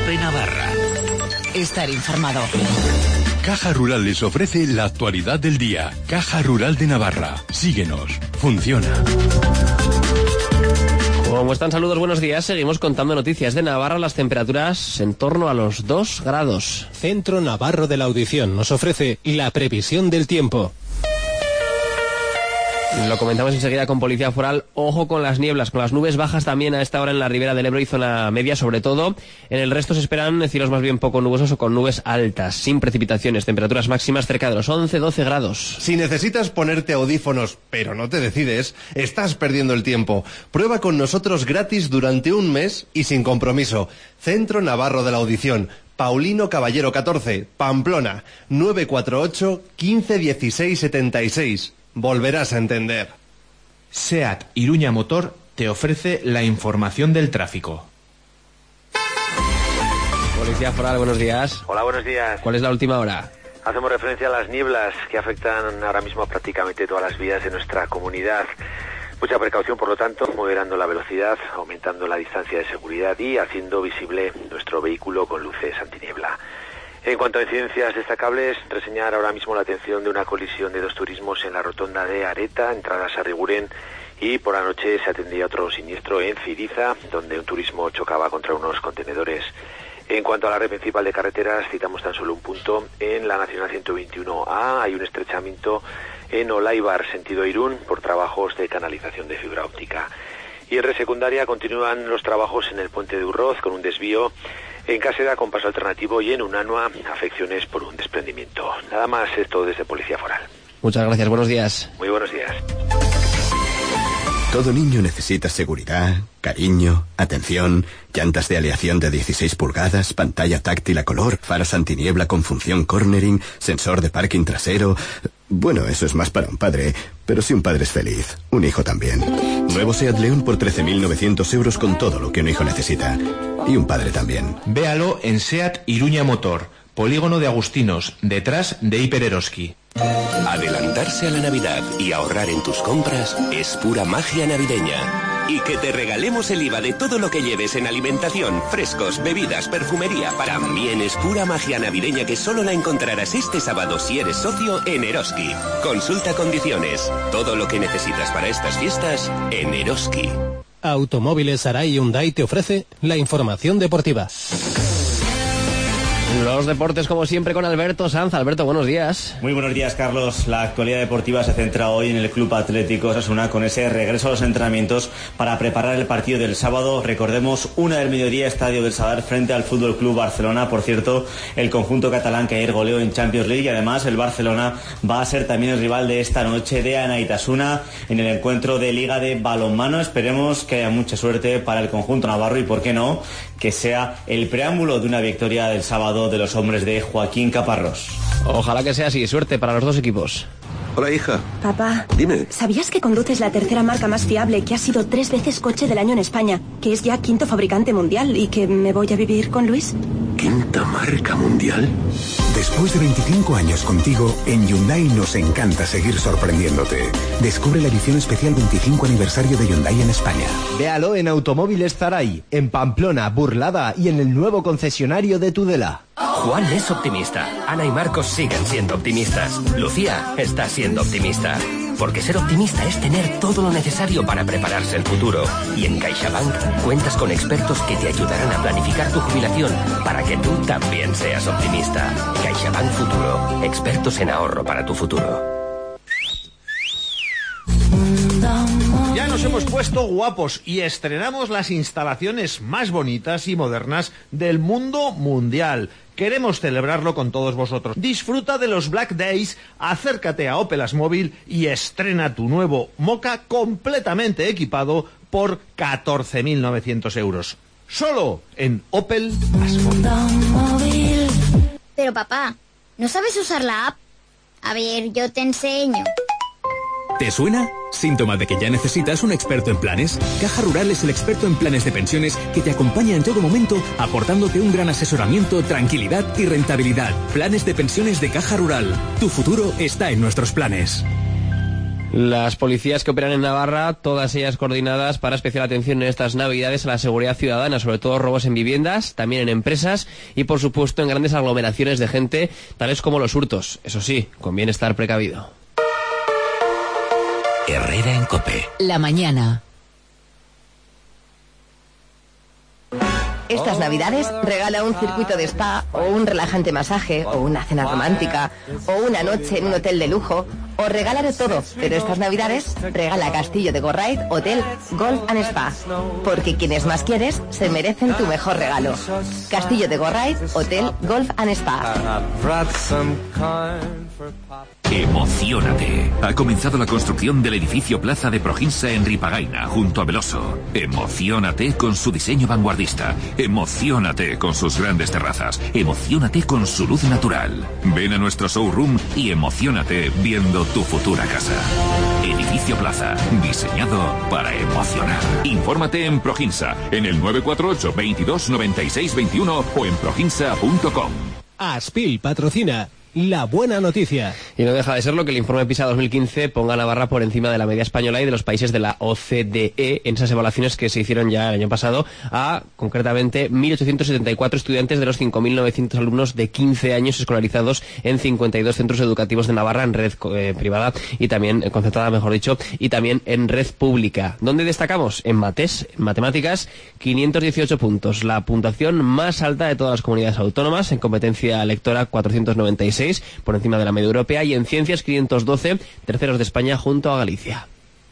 de Navarra. Estar informado. Caja Rural les ofrece la actualidad del día. Caja Rural de Navarra. Síguenos. Funciona. ¿Cómo están? Saludos, buenos días. Seguimos contando noticias de Navarra. Las temperaturas en torno a los 2 grados. Centro Navarro de la Audición nos ofrece la previsión del tiempo. Lo comentamos enseguida con Policía Foral. Ojo con las nieblas, con las nubes bajas también a esta hora en la ribera del Ebro y zona media, sobre todo. En el resto se esperan cielos más bien poco nubosos o con nubes altas, sin precipitaciones. Temperaturas máximas cerca de los 11-12 grados. Si necesitas ponerte audífonos, pero no te decides, estás perdiendo el tiempo. Prueba con nosotros gratis durante un mes y sin compromiso. Centro Navarro de la Audición. Paulino Caballero 14, Pamplona, 948 15 16 76. Volverás a entender. SEAT Iruña Motor te ofrece la información del tráfico. Policía Foral, buenos días. Hola, buenos días. ¿Cuál es la última hora? Hacemos referencia a las nieblas que afectan ahora mismo a prácticamente todas las vías de nuestra comunidad. Mucha precaución, por lo tanto, moderando la velocidad, aumentando la distancia de seguridad y haciendo visible nuestro vehículo con luces antiniebla. En cuanto a incidencias destacables, reseñar ahora mismo la atención de una colisión de 2 turismos en la rotonda de Areta, entradas a Riguren, y por la noche se atendía otro siniestro en Ciriza, donde un turismo chocaba contra unos contenedores. En cuanto a la red principal de carreteras, citamos tan solo un punto. En la Nacional 121A hay un estrechamiento en Olaibar, sentido Irún, por trabajos de canalización de fibra óptica. Y en red secundaria continúan los trabajos en el puente de Urroz con un desvío, en Caseda con paso alternativo y en Unanua afecciones por un desprendimiento. Nada más, esto desde Policía Foral. Muchas gracias, buenos días. Muy buenos días. Todo niño necesita seguridad, cariño, atención, llantas de aleación de 16 pulgadas, pantalla táctil a color, faros antiniebla con función cornering, sensor de parking trasero. Bueno, eso es más para un padre, pero si un padre es feliz, un hijo también. Nuevo SEAT León por 13.900 euros con todo lo que un hijo necesita. Y un padre también. Véalo en SEAT Iruña Motor, Polígono de Agustinos, detrás de Hiper Eroski. Adelantarse a la Navidad y ahorrar en tus compras es pura magia navideña. Y que te regalemos el IVA de todo lo que lleves en alimentación, frescos, bebidas, perfumería. También es pura magia navideña que solo la encontrarás este sábado si eres socio en Eroski. Consulta condiciones. Todo lo que necesitas para estas fiestas en Eroski. Automóviles Arai Hyundai te ofrece la información deportiva. Los deportes, como siempre, con Alberto Sanz. Alberto, buenos días. Muy buenos días, Carlos. La actualidad deportiva se centra hoy en el Club Atlético Osasuna con ese regreso a los entrenamientos para preparar el partido del sábado. Recordemos, 1 del mediodía, Estadio del Sadar frente al Fútbol Club Barcelona. Por cierto, el conjunto catalán que ayer goleó en Champions League, y además el Barcelona va a ser también el rival de esta noche de Anaitasuna en el encuentro de Liga de Balonmano. Esperemos que haya mucha suerte para el conjunto navarro y, por qué no, que sea el preámbulo de una victoria del sábado de los hombres de Joaquín Caparrós. Ojalá que sea así. Suerte para los dos equipos. Hola, hija. Papá, dime. ¿Sabías que conduces la tercera marca más fiable, que ha sido 3 veces coche del año en España, que es ya 5º fabricante mundial y que me voy a vivir con Luis? ¿5ª marca mundial? Después de 25 años contigo, en Hyundai nos encanta seguir sorprendiéndote. Descubre la edición especial 25 aniversario de Hyundai en España. Véalo en Automóviles Zaray, en Pamplona, Burlada y en el nuevo concesionario de Tudela. Juan es optimista. Ana y Marcos siguen siendo optimistas. Lucía está siendo optimista. Porque ser optimista es tener todo lo necesario para prepararse el futuro. Y en CaixaBank cuentas con expertos que te ayudarán a planificar tu jubilación para que tú también seas optimista. CaixaBank Futuro. Expertos en ahorro para tu futuro. Ya nos hemos puesto guapos y estrenamos las instalaciones más bonitas y modernas del mundo mundial. Queremos celebrarlo con todos vosotros. Disfruta de los Black Days, acércate a Opel Asmóvil y estrena tu nuevo Moka completamente equipado por 14.900 euros. Solo en Opel Asmóvil. Pero papá, ¿no sabes usar la app? A ver, yo te enseño. ¿Te suena? Síntoma de que ya necesitas un experto en planes. Caja Rural es el experto en planes de pensiones que te acompaña en todo momento, aportándote un gran asesoramiento, tranquilidad y rentabilidad. Planes de pensiones de Caja Rural. Tu futuro está en nuestros planes. Las policías que operan en Navarra, todas ellas coordinadas para especial atención en estas Navidades a la seguridad ciudadana, sobre todo robos en viviendas, también en empresas y por supuesto en grandes aglomeraciones de gente, tales como los hurtos. Eso sí, conviene estar precavido. Herrera en COPE. La mañana. Estas Navidades regala un circuito de spa o un relajante masaje o una cena romántica o una noche en un hotel de lujo o regálalo todo, pero estas Navidades regala Castillo de Gorraiz, Hotel, Golf and Spa, porque quienes más quieres se merecen tu mejor regalo. Castillo de Gorraiz, Hotel, Golf and Spa. Emociónate. Ha comenzado la construcción del edificio Plaza de Proginsa en Ripagaina, junto a Veloso. Emociónate con su diseño vanguardista. Emociónate con sus grandes terrazas. Emociónate con su luz natural. Ven a nuestro showroom y emociónate viendo tu futura casa. Edificio Plaza, diseñado para emocionar. Infórmate en Proginsa, en el 948 22 96 21 o en proginsa.com. Aspil patrocina La Buena Noticia. Y no deja de ser lo que el informe PISA 2015 ponga a Navarra por encima de la media española y de los países de la OCDE en esas evaluaciones que se hicieron ya el año pasado a, concretamente, 1.874 estudiantes de los 5.900 alumnos de 15 años escolarizados en 52 centros educativos de Navarra en red privada y también, concertada mejor dicho, y también en red pública. ¿Dónde destacamos? En mates, en matemáticas, 518 puntos, la puntuación más alta de todas las comunidades autónomas, en competencia lectora 496, por encima de la media europea, y en ciencias 512, terceros de España junto a Galicia.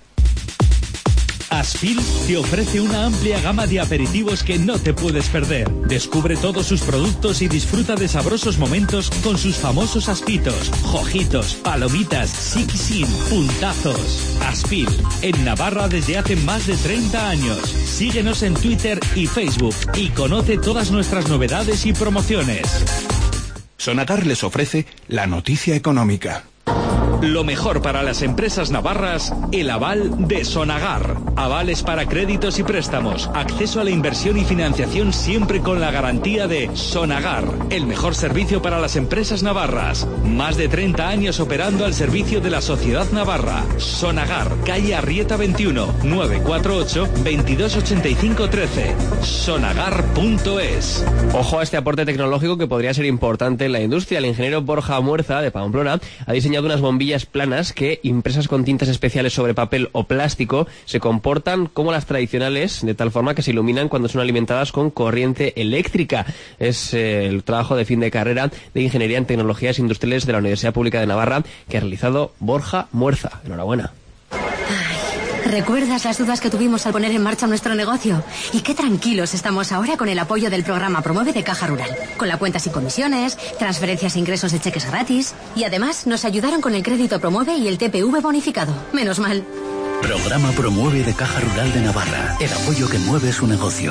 Aspil te ofrece una amplia gama de aperitivos que no te puedes perder. Descubre todos sus productos y disfruta de sabrosos momentos con sus famosos aspitos, jojitos, palomitas, siquisin, puntazos. Aspil, en Navarra desde hace más de 30 años. Síguenos en Twitter y Facebook y conoce todas nuestras novedades y promociones. Sonagar les ofrece la noticia económica. Lo mejor para las empresas navarras, el aval de Sonagar. Avales para créditos y préstamos, acceso a la inversión y financiación siempre con la garantía de Sonagar. El mejor servicio para las empresas navarras. Más de 30 años operando al servicio de la sociedad navarra. Sonagar, calle Arrieta 21, 948 2285 13. Sonagar.es. Ojo a este aporte tecnológico que podría ser importante en la industria. El ingeniero Borja Muerza, de Pamplona, ha diseñado unas bombillas planas que, impresas con tintas especiales sobre papel o plástico, se comportan como las tradicionales, de tal forma que se iluminan cuando son alimentadas con corriente eléctrica. Es el trabajo de fin de carrera de Ingeniería en Tecnologías Industriales de la Universidad Pública de Navarra que ha realizado Borja Muerza. Enhorabuena. ¿Recuerdas las dudas que tuvimos al poner en marcha nuestro negocio? Y qué tranquilos estamos ahora con el apoyo del programa Promueve de Caja Rural. Con la cuenta sin comisiones, transferencias e ingresos de cheques gratis. Y además nos ayudaron con el crédito Promueve y el TPV bonificado. Menos mal. Programa Promueve de Caja Rural de Navarra. El apoyo que mueve su negocio.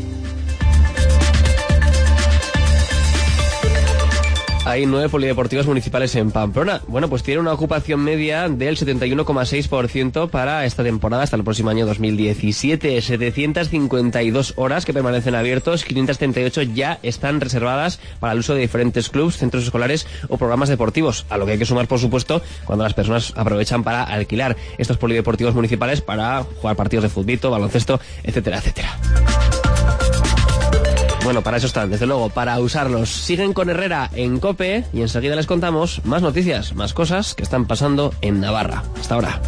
Hay 9 polideportivos municipales en Pamplona. Bueno, pues tiene una ocupación media del 71,6% para esta temporada hasta el próximo año 2017. 752 horas que permanecen abiertos, 538 ya están reservadas para el uso de diferentes clubs, centros escolares o programas deportivos, a lo que hay que sumar, por supuesto, cuando las personas aprovechan para alquilar estos polideportivos municipales para jugar partidos de fútbol, baloncesto, etcétera, etcétera. Bueno, para eso están, desde luego, para usarlos. Siguen con Herrera en COPE y enseguida les contamos más noticias, más cosas que están pasando en Navarra. Hasta ahora.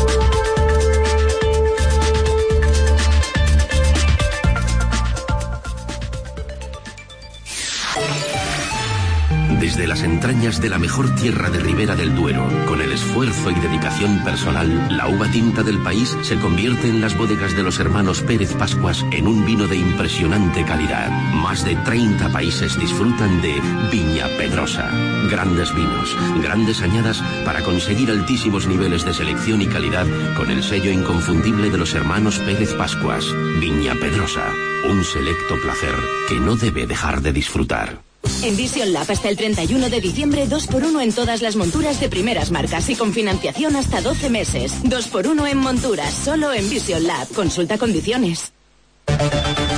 Desde las entrañas de la mejor tierra de Ribera del Duero, con el esfuerzo y dedicación personal, la uva tinta del país se convierte en las bodegas de los hermanos Pérez Pascuas en un vino de impresionante calidad. Más de 30 países disfrutan de Viña Pedrosa. Grandes vinos, grandes añadas para conseguir altísimos niveles de selección y calidad con el sello inconfundible de los hermanos Pérez Pascuas. Viña Pedrosa, un selecto placer que no debe dejar de disfrutar. En Vision Lab hasta el 31 de diciembre 2x1 en todas las monturas de primeras marcas y con financiación hasta 12 meses. 2x1 en monturas, solo en Vision Lab. Consulta condiciones.